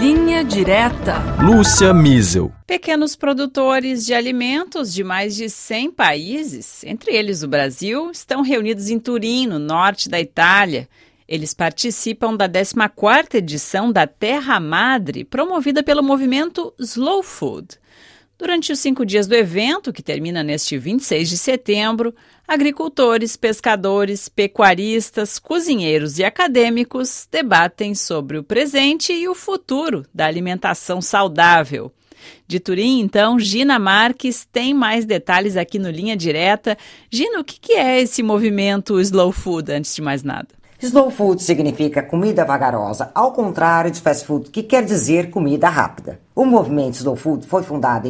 Linha Direta. Lúcia Miesel. Pequenos produtores de alimentos de mais de 100 países, entre eles o Brasil, estão reunidos em Turim, no norte da Itália. Eles participam da 14ª edição da Terra Madre, promovida pelo movimento Slow Food. Durante os 5 dias do evento, que termina neste 26 de setembro, agricultores, pescadores, pecuaristas, cozinheiros e acadêmicos debatem sobre o presente e o futuro da alimentação saudável. De Turim, então, Gina Marques tem mais detalhes aqui no Linha Direta. Gina, o que é esse movimento Slow Food, antes de mais nada? Slow Food significa comida vagarosa, ao contrário de fast food, que quer dizer comida rápida. O movimento Slow Food foi fundado em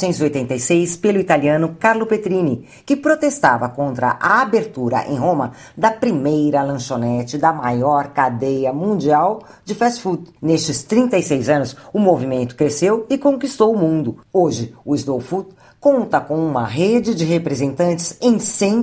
1986 pelo italiano Carlo Petrini, que protestava contra a abertura em Roma da primeira lanchonete da maior cadeia mundial de fast food. Nestes 36 anos, o movimento cresceu e conquistou o mundo. Hoje, o Slow Food conta com uma rede de representantes em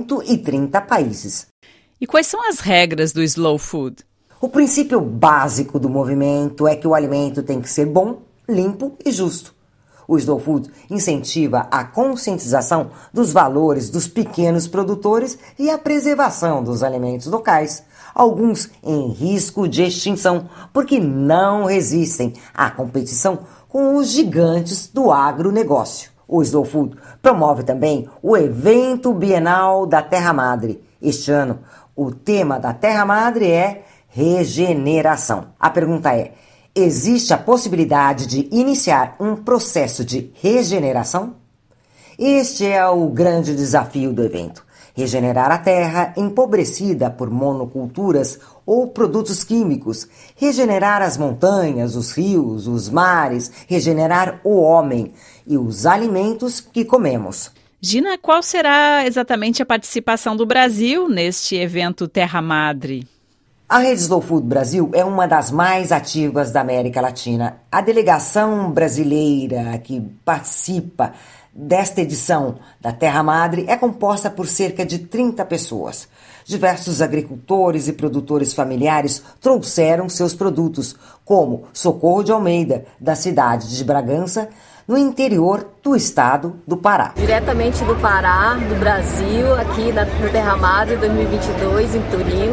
130 países. E quais são as regras do Slow Food? O princípio básico do movimento é que o alimento tem que ser bom, limpo e justo. O Slow Food incentiva a conscientização dos valores dos pequenos produtores e a preservação dos alimentos locais, alguns em risco de extinção, porque não resistem à competição com os gigantes do agronegócio. O Slow Food promove também o evento bienal da Terra Madre. Este ano, o tema da Terra Madre é regeneração. A pergunta é: existe a possibilidade de iniciar um processo de regeneração? Este é o grande desafio do evento. Regenerar a terra empobrecida por monoculturas ou produtos químicos. Regenerar as montanhas, os rios, os mares. Regenerar o homem e os alimentos que comemos. Gina, qual será exatamente a participação do Brasil neste evento Terra Madre? A Rede Slow Food Brasil é uma das mais ativas da América Latina. A delegação brasileira que participa desta edição da Terra Madre é composta por cerca de 30 pessoas. Diversos agricultores e produtores familiares trouxeram seus produtos, como Socorro de Almeida, da cidade de Bragança, no interior do estado do Pará. Diretamente do Pará, do Brasil, aqui no Terra Madre 2022, em Turim,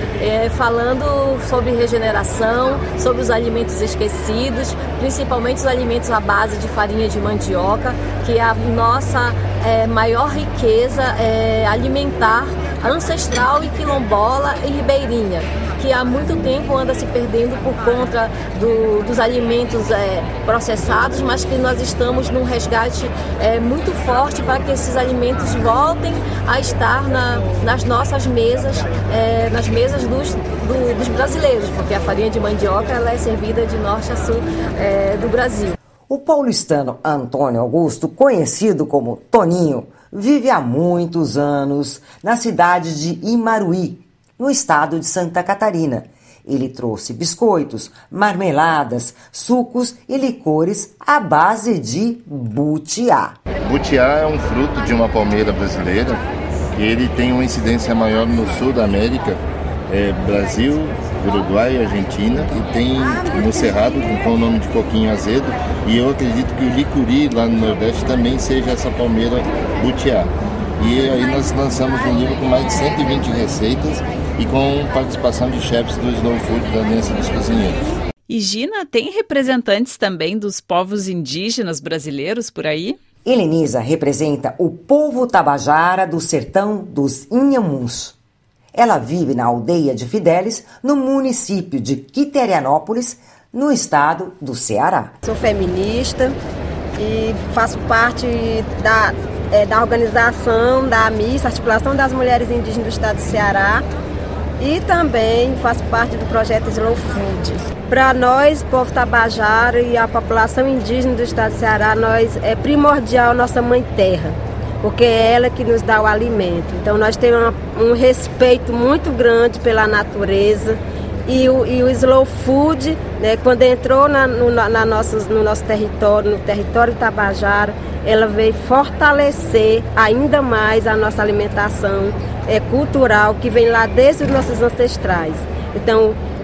falando sobre regeneração, sobre os alimentos esquecidos, principalmente os alimentos à base de farinha de mandioca, que é a nossa maior riqueza alimentar, ancestral e quilombola e ribeirinha, que há muito tempo anda se perdendo por conta dos alimentos processados, mas que nós estamos num resgate muito forte para que esses alimentos voltem a estar nas nossas mesas, nas mesas dos brasileiros, porque a farinha de mandioca ela é servida de norte a sul do Brasil. O paulistano Antônio Augusto, conhecido como Toninho, vive há muitos anos na cidade de Imaruí, no estado de Santa Catarina. Ele trouxe biscoitos, marmeladas, sucos e licores à base de butiá. Butiá é um fruto de uma palmeira brasileira. Ele tem uma incidência maior no sul da América, Brasil, Uruguai e Argentina, e tem no Cerrado com o nome de coquinho azedo, e eu acredito que o licuri lá no Nordeste também seja essa palmeira butiá. E aí nós lançamos um livro com mais de 120 receitas e com participação de chefs do Slow Food, da Aliança dos Cozinheiros. E Gina, tem representantes também dos povos indígenas brasileiros por aí? Heleniza representa o povo tabajara do sertão dos Inhamuns. Ela vive na aldeia de Fidélis, no município de Quiterianópolis, no estado do Ceará. Sou feminista e faço parte da organização da AMIS, Articulação das Mulheres Indígenas do Estado do Ceará, e também faço parte do projeto Slow Food. Para nós, povo tabajara e a população indígena do Estado do Ceará, é primordial nossa mãe terra, porque é ela que nos dá o alimento. Então nós temos um respeito muito grande pela natureza. E o Slow Food, né, quando entrou no nosso território, no território tabajara, ela veio fortalecer ainda mais a nossa alimentação cultural, que vem lá desde os nossos ancestrais. Então,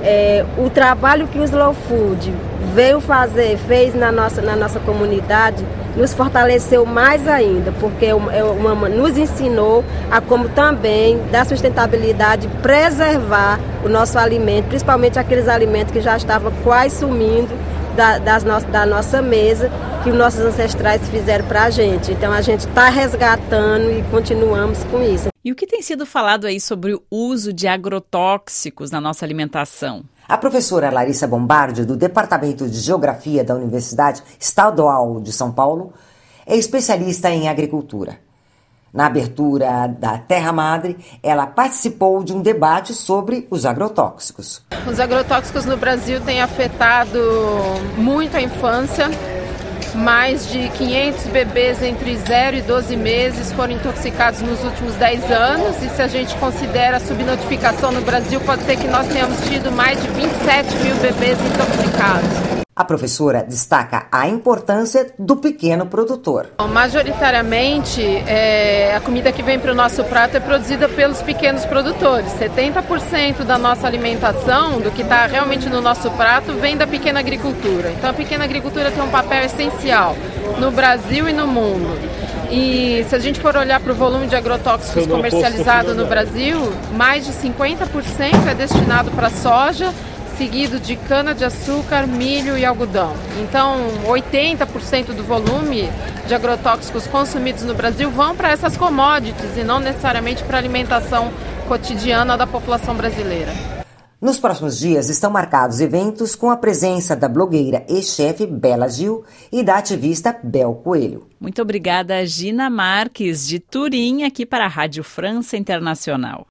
o trabalho que o Slow Food fez na nossa comunidade, nos fortaleceu mais ainda, porque nos ensinou a como também dar sustentabilidade, preservar o nosso alimento, principalmente aqueles alimentos que já estavam quase sumindo da nossa mesa, que os nossos ancestrais fizeram para a gente. Então a gente está resgatando e continuamos com isso. E o que tem sido falado aí sobre o uso de agrotóxicos na nossa alimentação? A professora Larissa Bombardio, do Departamento de Geografia da Universidade Estadual de São Paulo, é especialista em agricultura. Na abertura da Terra Madre, ela participou de um debate sobre os agrotóxicos. Os agrotóxicos no Brasil têm afetado muito a infância. Mais de 500 bebês entre 0 e 12 meses foram intoxicados nos últimos 10 anos. E se a gente considera a subnotificação no Brasil, pode ser que nós tenhamos tido mais de 27 mil bebês intoxicados. A professora destaca a importância do pequeno produtor. Majoritariamente, a comida que vem para o nosso prato é produzida pelos pequenos produtores. 70% da nossa alimentação, do que está realmente no nosso prato, vem da pequena agricultura. Então a pequena agricultura tem um papel essencial no Brasil e no mundo. E se a gente for olhar para o volume de agrotóxicos comercializado no Brasil, mais de 50% é destinado para soja, seguido de cana-de-açúcar, milho e algodão. Então, 80% do volume de agrotóxicos consumidos no Brasil vão para essas commodities e não necessariamente para a alimentação cotidiana da população brasileira. Nos próximos dias estão marcados eventos com a presença da blogueira e chefe Bela Gil e da ativista Bel Coelho. Muito obrigada, Gina Marques, de Turim, aqui para a Rádio França Internacional.